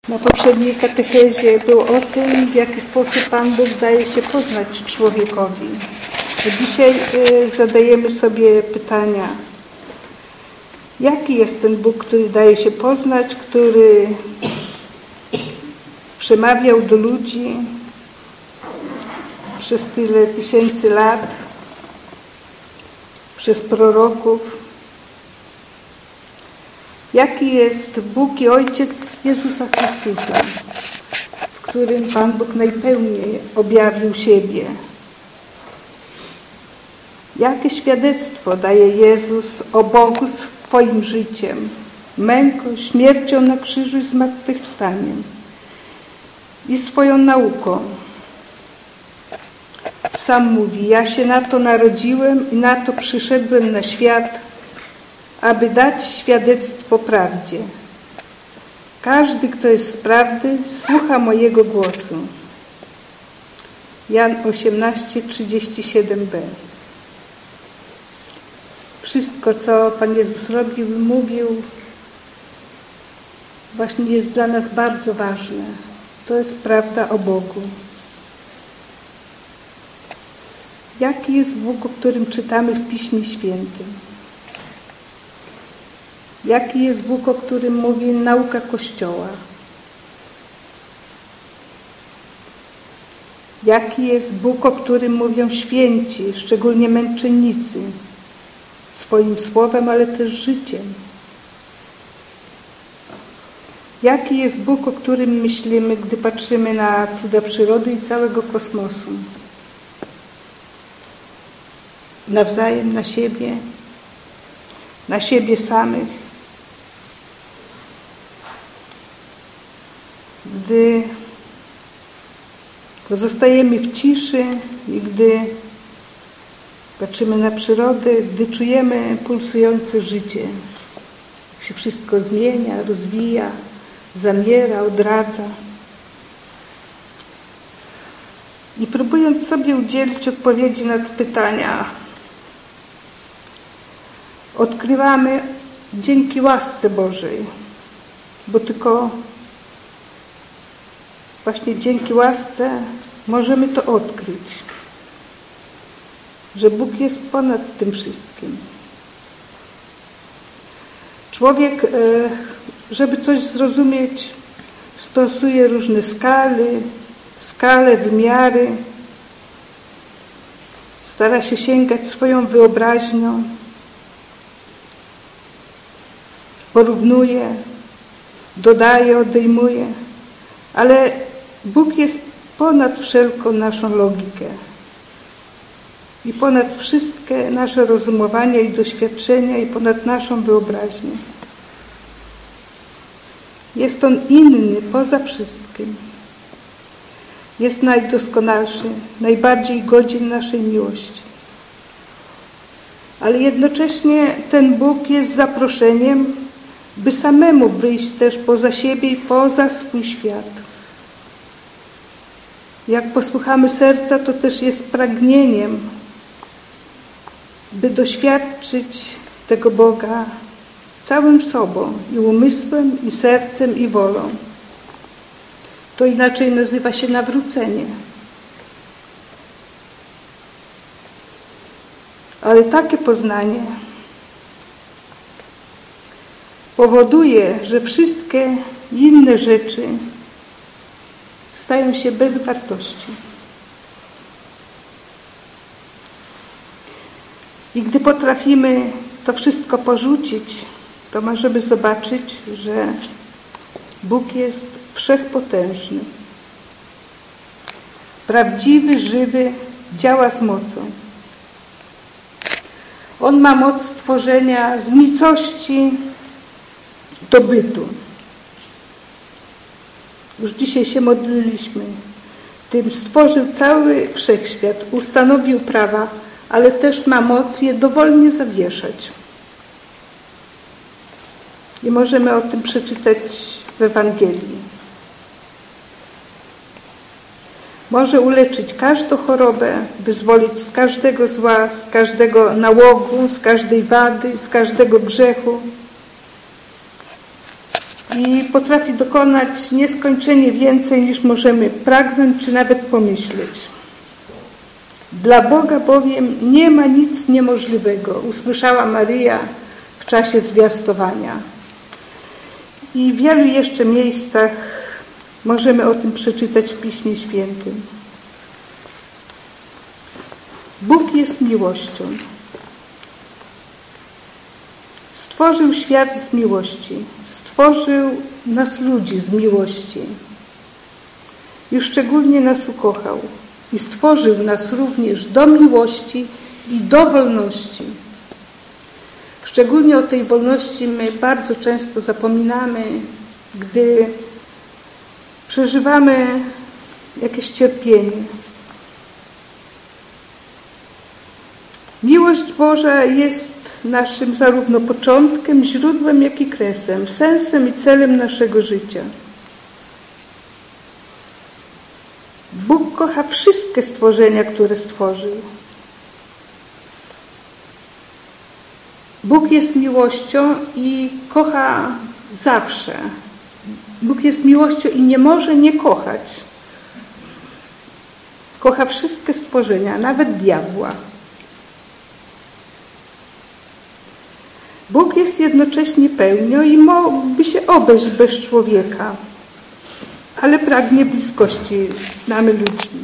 Na poprzedniej katechezie był o tym, w jaki sposób Pan Bóg daje się poznać człowiekowi. A dzisiaj zadajemy sobie pytania. Jaki jest ten Bóg, który daje się poznać, który przemawiał do ludzi przez tyle tysięcy lat, przez proroków? Jaki jest Bóg i Ojciec Jezusa Chrystusa, w którym Pan Bóg najpełniej objawił siebie? Jakie świadectwo daje Jezus o Bogu swoim życiem, męką, śmiercią na krzyżu i zmartwychwstaniem i swoją nauką? Sam mówi: ja się na to narodziłem i na to przyszedłem na świat, aby dać świadectwo prawdzie. Każdy, kto jest z prawdy, słucha mojego głosu. Jan 18:37b. Wszystko, co Pan Jezus robił i mówił, właśnie jest dla nas bardzo ważne. To jest prawda o Bogu. Jaki jest Bóg, o którym czytamy w Piśmie Świętym? Jaki jest Bóg, o którym mówi nauka Kościoła? Jaki jest Bóg, o którym mówią święci, szczególnie męczennicy, swoim słowem, ale też życiem? Jaki jest Bóg, o którym myślimy, gdy patrzymy na cuda przyrody i całego kosmosu? Nawzajem na siebie samych. Gdy pozostajemy w ciszy i gdy patrzymy na przyrodę, gdy czujemy pulsujące życie, jak się wszystko zmienia, rozwija, zamiera, odradza. I próbując sobie udzielić odpowiedzi na te pytania, odkrywamy dzięki łasce Bożej, bo tylko właśnie dzięki łasce możemy to odkryć, że Bóg jest ponad tym wszystkim. Człowiek, żeby coś zrozumieć, stosuje różne skale, wymiary, stara się sięgać swoją wyobraźnią, porównuje, dodaje, odejmuje, ale Bóg jest ponad wszelką naszą logikę i ponad wszystkie nasze rozumowania i doświadczenia i ponad naszą wyobraźnię. Jest On inny poza wszystkim. Jest najdoskonalszy, najbardziej godzien naszej miłości. Ale jednocześnie ten Bóg jest zaproszeniem, by samemu wyjść też poza siebie i poza swój świat. Jak posłuchamy serca, to też jest pragnieniem, by doświadczyć tego Boga całym sobą, i umysłem, i sercem, i wolą. To inaczej nazywa się nawrócenie. Ale takie poznanie powoduje, że wszystkie inne rzeczy stają się bez wartości. I gdy potrafimy to wszystko porzucić, to możemy zobaczyć, że Bóg jest wszechpotężny. Prawdziwy, żywy, działa z mocą. On ma moc stworzenia z nicości do bytu. Już dzisiaj się modliliśmy. Tym stworzył cały wszechświat, ustanowił prawa, ale też ma moc je dowolnie zawieszać. I możemy o tym przeczytać w Ewangelii. Może uleczyć każdą chorobę, wyzwolić z każdego zła, z każdego nałogu, z każdej wady, z każdego grzechu. i potrafi dokonać nieskończenie więcej, niż możemy pragnąć czy nawet pomyśleć. Dla Boga bowiem nie ma nic niemożliwego, usłyszała Maryja w czasie zwiastowania. I w wielu jeszcze miejscach możemy o tym przeczytać w Piśmie Świętym. Bóg jest miłością. Stworzył świat z miłości. Stworzył nas ludzi z miłości. I szczególnie nas ukochał. I stworzył nas również do miłości i do wolności. Szczególnie o tej wolności my bardzo często zapominamy, gdy przeżywamy jakieś cierpienie. Miłość Boża jest naszym zarówno początkiem, źródłem, jak i kresem, sensem i celem naszego życia. Bóg kocha wszystkie stworzenia, które stworzył. Bóg jest miłością i kocha zawsze. Bóg jest miłością i nie może nie kochać. Kocha wszystkie stworzenia, nawet diabła. Bóg jest jednocześnie pełnią i mógłby się obejść bez człowieka, ale pragnie bliskości z nami ludźmi.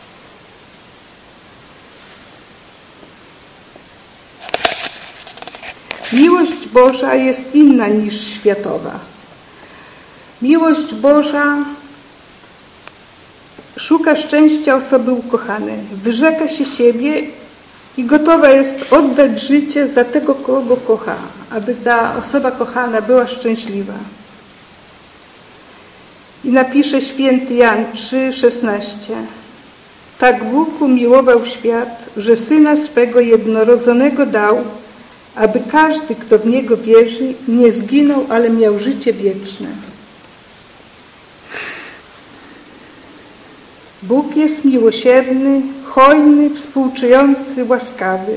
Miłość Boża jest inna niż światowa. Miłość Boża szuka szczęścia osoby ukochanej, wyrzeka się siebie i gotowa jest oddać życie za tego, kogo kocha, aby ta osoba kochana była szczęśliwa. I napisze święty Jan 3,16. Tak Bóg umiłował świat, że Syna swego jednorodzonego dał, aby każdy, kto w Niego wierzy, nie zginął, ale miał życie wieczne. Bóg jest miłosierny, hojny, współczujący, łaskawy.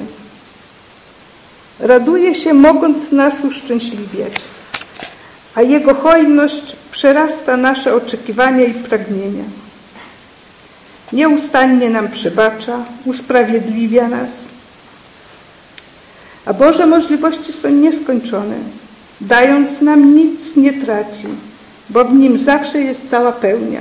Raduje się, mogąc nas uszczęśliwiać, a Jego hojność przerasta nasze oczekiwania i pragnienia. Nieustannie nam przebacza, usprawiedliwia nas, a Boże możliwości są nieskończone. Dając nam nic nie traci, bo w Nim zawsze jest cała pełnia.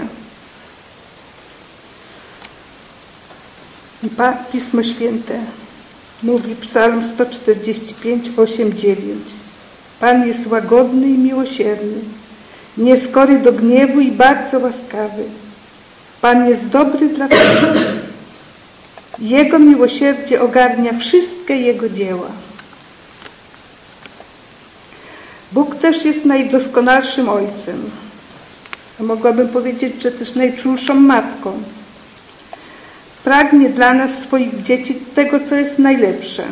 I Pismo Święte mówi, Psalm 145, 8, 9. Pan jest łagodny i miłosierny, nieskory do gniewu i bardzo łaskawy. Pan jest dobry dla wszystkich. Jego miłosierdzie ogarnia wszystkie Jego dzieła. Bóg też jest najdoskonalszym Ojcem. A mogłabym powiedzieć, że też najczulszą Matką. Pragnie dla nas, swoich dzieci, tego, co jest najlepsze,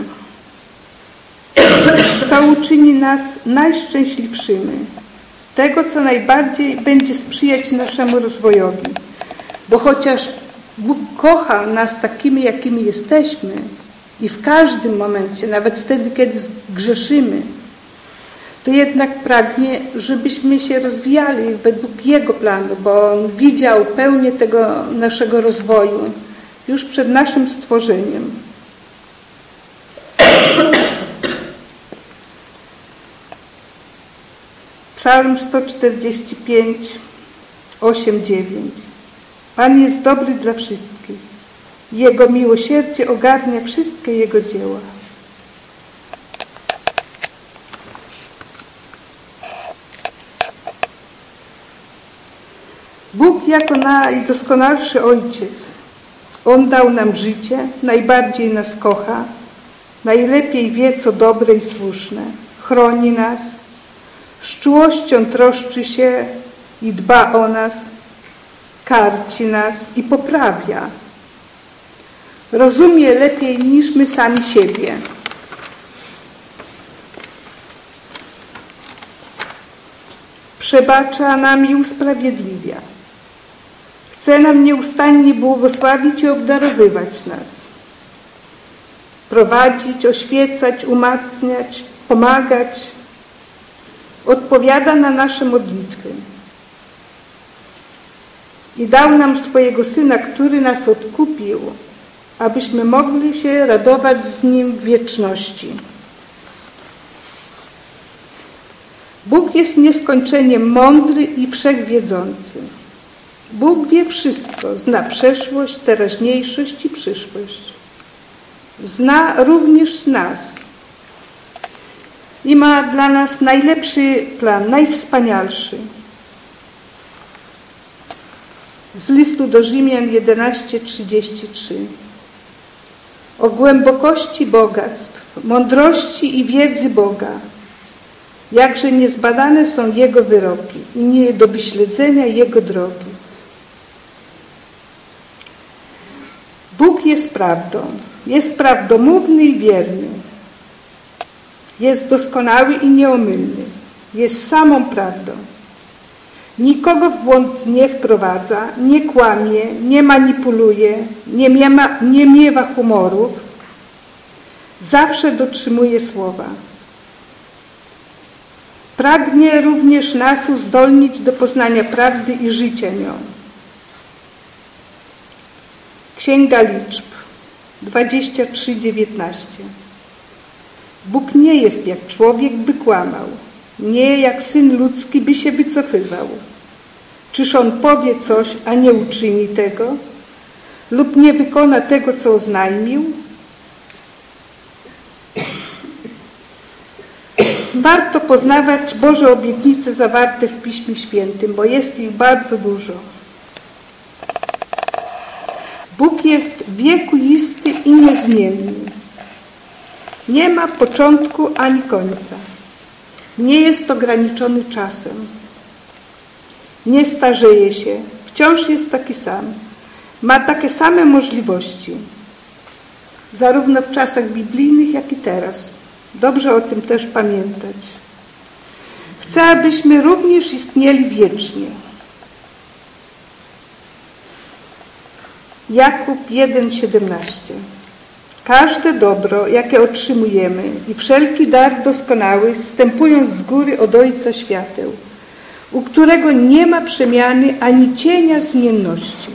co uczyni nas najszczęśliwszymi, tego, co najbardziej będzie sprzyjać naszemu rozwojowi. Bo chociaż Bóg kocha nas takimi, jakimi jesteśmy i w każdym momencie, nawet wtedy, kiedy grzeszymy, to jednak pragnie, żebyśmy się rozwijali według Jego planu, bo On widział pełnię tego naszego rozwoju już przed naszym stworzeniem. Psalm 145, 8, 9. Pan jest dobry dla wszystkich. Jego miłosierdzie ogarnia wszystkie Jego dzieła. Bóg jako najdoskonalszy Ojciec. On dał nam życie, najbardziej nas kocha, najlepiej wie, co dobre i słuszne. Chroni nas, z czułością troszczy się i dba o nas, karci nas i poprawia. Rozumie lepiej niż my sami siebie. Przebacza nam i usprawiedliwia. Chce nam nieustannie błogosławić i obdarowywać nas. Prowadzić, oświecać, umacniać, pomagać. odpowiada na nasze modlitwy i dał nam swojego Syna, który nas odkupił, abyśmy mogli się radować z Nim w wieczności. Bóg jest nieskończenie mądry i wszechwiedzący. Bóg wie wszystko, zna przeszłość, teraźniejszość i przyszłość. Zna również nas i ma dla nas najlepszy plan, najwspanialszy. Z listu do Rzymian 11:33. O głębokości bogactw, mądrości i wiedzy Boga, jakże niezbadane są Jego wyroki i nie do wyśledzenia Jego drogi. Bóg jest prawdomówny i wierny, jest doskonały i nieomylny, jest samą prawdą. Nikogo w błąd nie wprowadza, nie kłamie, nie manipuluje, nie miewa humorów, zawsze dotrzymuje słowa. Pragnie również nas uzdolnić do poznania prawdy i życia nią. Księga Liczb 23:19. Bóg nie jest jak człowiek, by kłamał, nie jak syn ludzki, by się wycofywał. Czyż on powie coś, a nie uczyni tego? Lub nie wykona tego, co oznajmił? Warto poznawać Boże obietnice zawarte w Piśmie Świętym, bo jest ich bardzo dużo. Bóg jest wiekuisty i niezmienny. Nie ma początku ani końca. Nie jest ograniczony czasem. Nie starzeje się. Wciąż jest taki sam. Ma takie same możliwości. Zarówno w czasach biblijnych, jak i teraz. Dobrze o tym też pamiętać. Chce, abyśmy również istnieli wiecznie. Jakub 1:17. Każde dobro, jakie otrzymujemy i wszelki dar doskonały zstępują z góry od Ojca świateł, u którego nie ma przemiany ani cienia zmienności.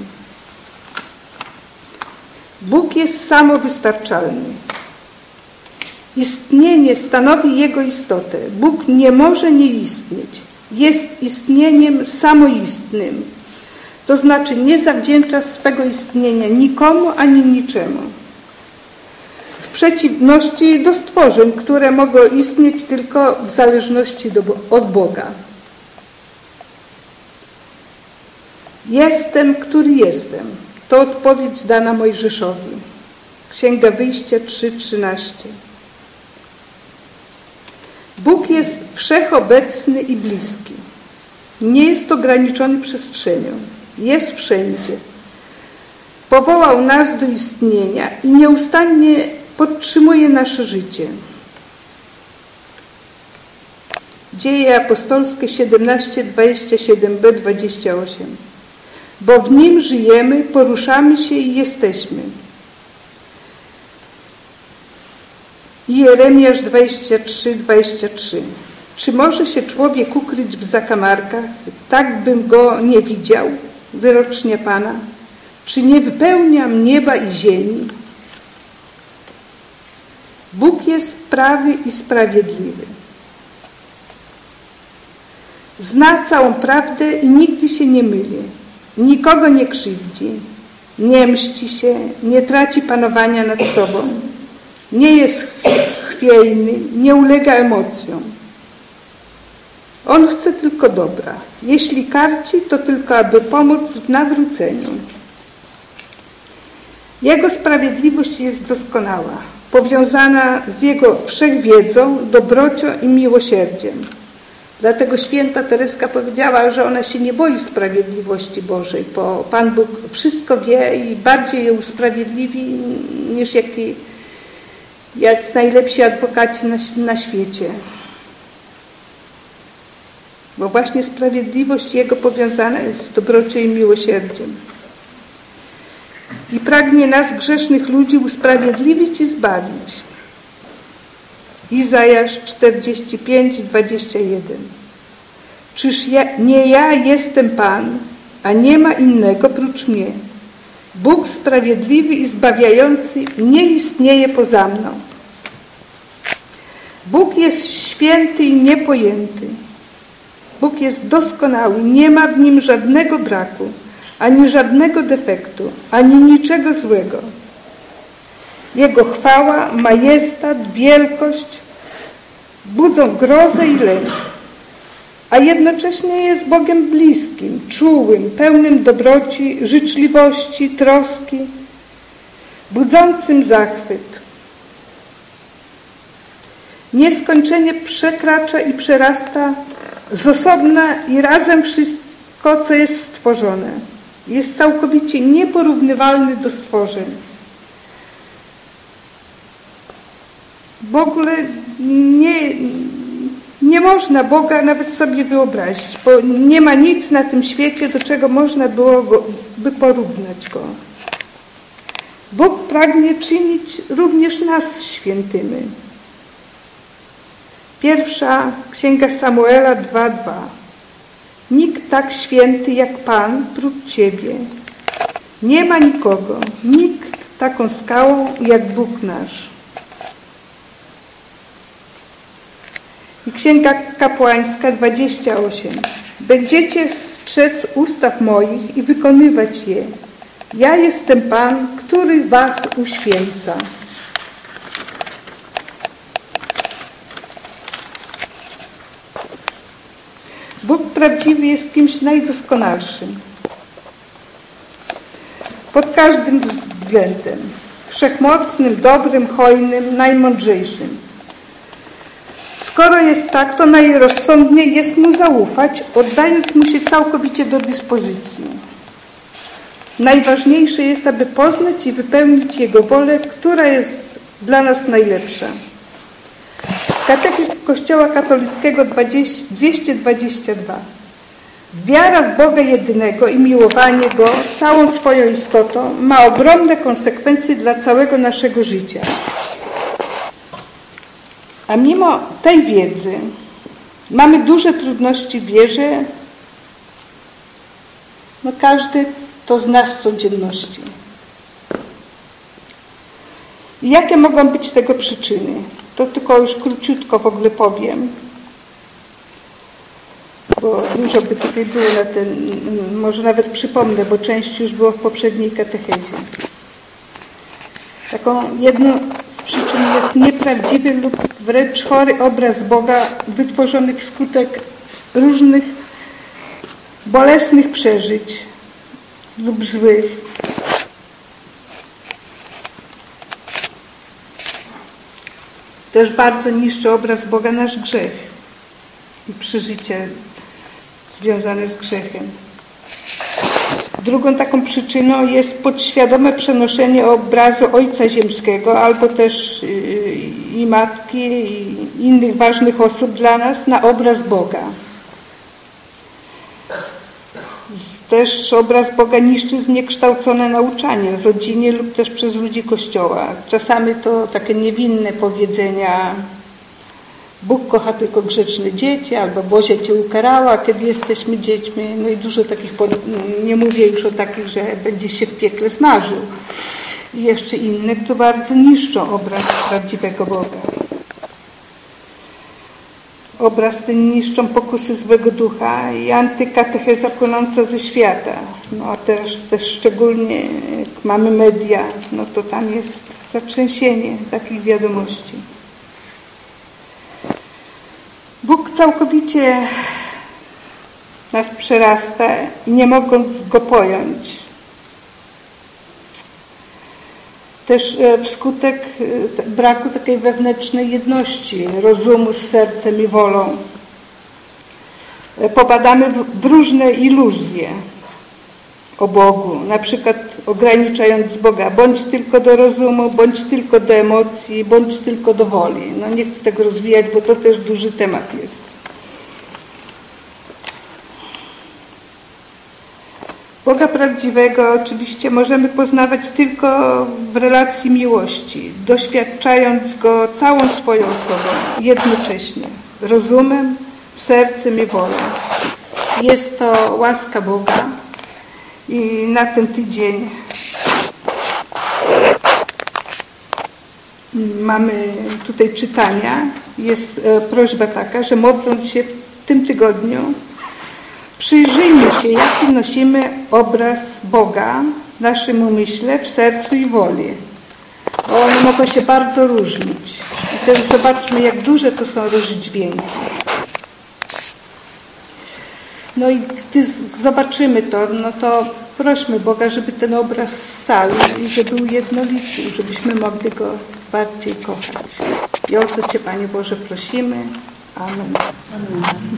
Bóg jest samowystarczalny. Istnienie stanowi Jego istotę. Bóg nie może nie istnieć. Jest istnieniem samoistnym. To znaczy nie zawdzięcza swego istnienia nikomu ani niczemu. W przeciwności do stworzeń, które mogą istnieć tylko w zależności od Boga. Jestem, który jestem. To odpowiedź dana Mojżeszowi. Księga Wyjścia 3:13. Bóg jest wszechobecny i bliski. Nie jest ograniczony przestrzenią. Jest wszędzie. Powołał nas do istnienia i nieustannie podtrzymuje nasze życie. Dzieje apostolskie 17:27b-28. Bo w Nim żyjemy, poruszamy się i jesteśmy. Jeremiasz 23:23. Czy może się człowiek ukryć w zakamarkach, tak bym go nie widział? Wyrocznia Pana. Czy nie wypełniam nieba i ziemi? Bóg jest prawy i sprawiedliwy. Zna całą prawdę i nigdy się nie myli. Nikogo nie krzywdzi, nie mści się, nie traci panowania nad sobą. Nie jest chwiejny, nie ulega emocjom. On chce tylko dobra. Jeśli karci, to tylko aby pomóc w nawróceniu. Jego sprawiedliwość jest doskonała, powiązana z Jego wszechwiedzą, dobrocią i miłosierdziem. Dlatego święta Tereska powiedziała, że ona się nie boi sprawiedliwości Bożej, bo Pan Bóg wszystko wie i bardziej ją usprawiedliwi niż jak najlepsi adwokaci na świecie. Bo właśnie sprawiedliwość Jego powiązana jest z dobrocią i miłosierdziem. I pragnie nas, grzesznych ludzi, usprawiedliwić i zbawić. Izajasz 45:21. Czyż nie ja jestem Pan, a nie ma innego prócz mnie. Bóg sprawiedliwy i zbawiający nie istnieje poza mną. Bóg jest święty i niepojęty. Bóg jest doskonały, nie ma w Nim żadnego braku, ani żadnego defektu, ani niczego złego. Jego chwała, majestat, wielkość budzą grozę i lęk, a jednocześnie jest Bogiem bliskim, czułym, pełnym dobroci, życzliwości, troski, budzącym zachwyt. Nieskończenie przekracza i przerasta z osobna i razem wszystko, co jest stworzone. Jest całkowicie nieporównywalny do stworzeń. W ogóle nie można Boga nawet sobie wyobrazić, bo nie ma nic na tym świecie, do czego można by porównać Go. Bóg pragnie czynić również nas świętymi. Pierwsza Księga Samuela 2:2. Nikt tak święty jak Pan prócz Ciebie. Nie ma nikogo, nikt taką skałą jak Bóg nasz. I Księga Kapłańska 28. Będziecie strzec ustaw moich i wykonywać je. Ja jestem Pan, który was uświęca. Bóg prawdziwy jest kimś najdoskonalszym. Pod każdym względem. Wszechmocnym, dobrym, hojnym, najmądrzejszym. Skoro jest tak, to najrozsądniej jest Mu zaufać, oddając Mu się całkowicie do dyspozycji. Najważniejsze jest, aby poznać i wypełnić Jego wolę, która jest dla nas najlepsza. Katechizm Kościoła Katolickiego 222. Wiara w Boga jedynego i miłowanie Go całą swoją istotą ma ogromne konsekwencje dla całego naszego życia. A mimo tej wiedzy mamy duże trudności w wierze, każdy to z nas z codzienności. I jakie mogą być tego przyczyny? To tylko już króciutko w ogóle powiem, bo dużo by tutaj było na ten, może nawet przypomnę, bo część już było w poprzedniej katechezie. Taką jedną z przyczyn jest nieprawdziwy lub wręcz chory obraz Boga wytworzony wskutek różnych bolesnych przeżyć lub złych. Też bardzo niszczy obraz Boga nasz grzech i przeżycia związane z grzechem. Drugą taką przyczyną jest podświadome przenoszenie obrazu Ojca Ziemskiego albo też i Matki i innych ważnych osób dla nas na obraz Boga. Też obraz Boga niszczy zniekształcone nauczanie w rodzinie lub też przez ludzi Kościoła. Czasami to takie niewinne powiedzenia: Bóg kocha tylko grzeczne dzieci, albo Bozia Cię ukarała, kiedy jesteśmy dziećmi. No i dużo takich, nie mówię już o takich, że będzie się w piekle smażył. I jeszcze inne, które bardzo niszczą obraz prawdziwego Boga. Obraz ten niszczą pokusy złego ducha i antykatecheza płynąca ze świata. No a też szczególnie jak mamy media, no to tam jest zatrzęsienie takich wiadomości. Bóg całkowicie nas przerasta i nie mogąc Go pojąć. Też wskutek braku takiej wewnętrznej jedności rozumu z sercem i wolą. Popadamy w różne iluzje o Bogu, na przykład ograniczając Boga bądź tylko do rozumu, bądź tylko do emocji, bądź tylko do woli. No nie chcę tego rozwijać, bo to też duży temat jest. Boga prawdziwego oczywiście możemy poznawać tylko w relacji miłości, doświadczając Go całą swoją osobą, jednocześnie, rozumem, sercem i wolą. Jest to łaska Boga i na ten tydzień mamy tutaj czytania. Jest prośba taka, że modląc się w tym tygodniu, przyjrzyjmy się, jaki nosimy obraz Boga w naszym umyśle, w sercu i woli. Bo one mogą się bardzo różnić. I też zobaczmy, jak duże to są rozdźwięki. No i gdy zobaczymy to, no to prośmy Boga, żeby ten obraz scalił i żeby ujednolicił, żebyśmy mogli Go bardziej kochać. I o to Cię, Panie Boże, prosimy. Amen. Amen.